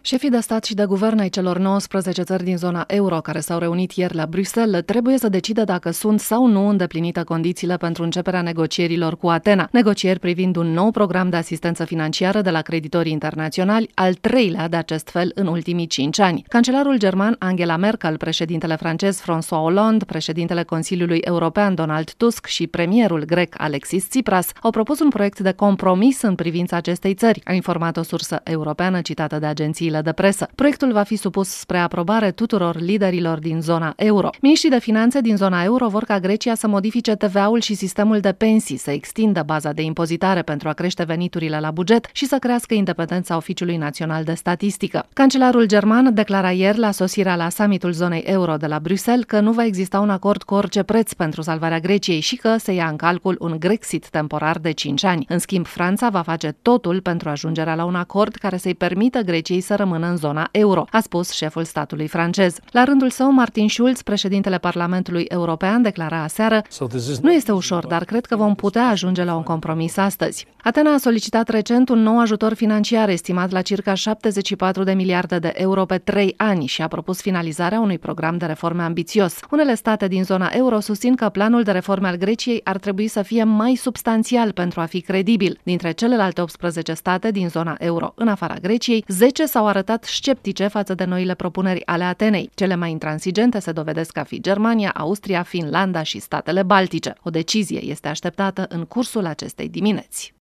Șefii de stat și de guvern ai celor 19 țări din zona euro care s-au reunit ieri la Bruxelles trebuie să decidă dacă sunt sau nu îndeplinite condițiile pentru începerea negocierilor cu Atena, negocieri privind un nou program de asistență financiară de la creditorii internaționali, al treilea de acest fel în ultimii 5 ani. Cancelarul german Angela Merkel, președintele francez François Hollande, președintele Consiliului European Donald Tusk și premierul grec Alexis Tsipras au propus un proiect de compromis în privința acestei țări, a informat o sursă europeană citată de agențiile de presă. Proiectul va fi supus spre aprobare tuturor liderilor din zona euro. Miniștrii de finanțe din zona euro vor ca Grecia să modifice TVA-ul și sistemul de pensii, să extindă baza de impozitare pentru a crește veniturile la buget și să crească independența Oficiului Național de Statistică. Cancelarul german declara ieri la sosirea la summitul zonei euro de la Bruxelles că nu va exista un acord cu orice preț pentru salvarea Greciei și că se ia în calcul un Grexit temporar de 5 ani. În schimb, Franța va face totul pentru ajungerea la un acord care să-i permită Greciei să rămână în zona euro, a spus șeful statului francez. La rândul său, Martin Schulz, președintele Parlamentului European, declara aseară: "Nu este ușor, dar cred că vom putea ajunge la un compromis astăzi." Atena a solicitat recent un nou ajutor financiar estimat la circa 74 de miliarde de euro pe 3 ani și a propus finalizarea unui program de reforme ambițios. Unele state din zona euro susțin că planul de reforme al Greciei ar trebui să fie mai substanțial pentru a fi credibil. Dintre celelalte 18 state din zona euro, în afara Greciei, 10 s-au arătat sceptice față de noile propuneri ale Atenei. Cele mai intransigente se dovedesc a fi Germania, Austria, Finlanda și statele Baltice. O decizie este așteptată în cursul acestei dimineți.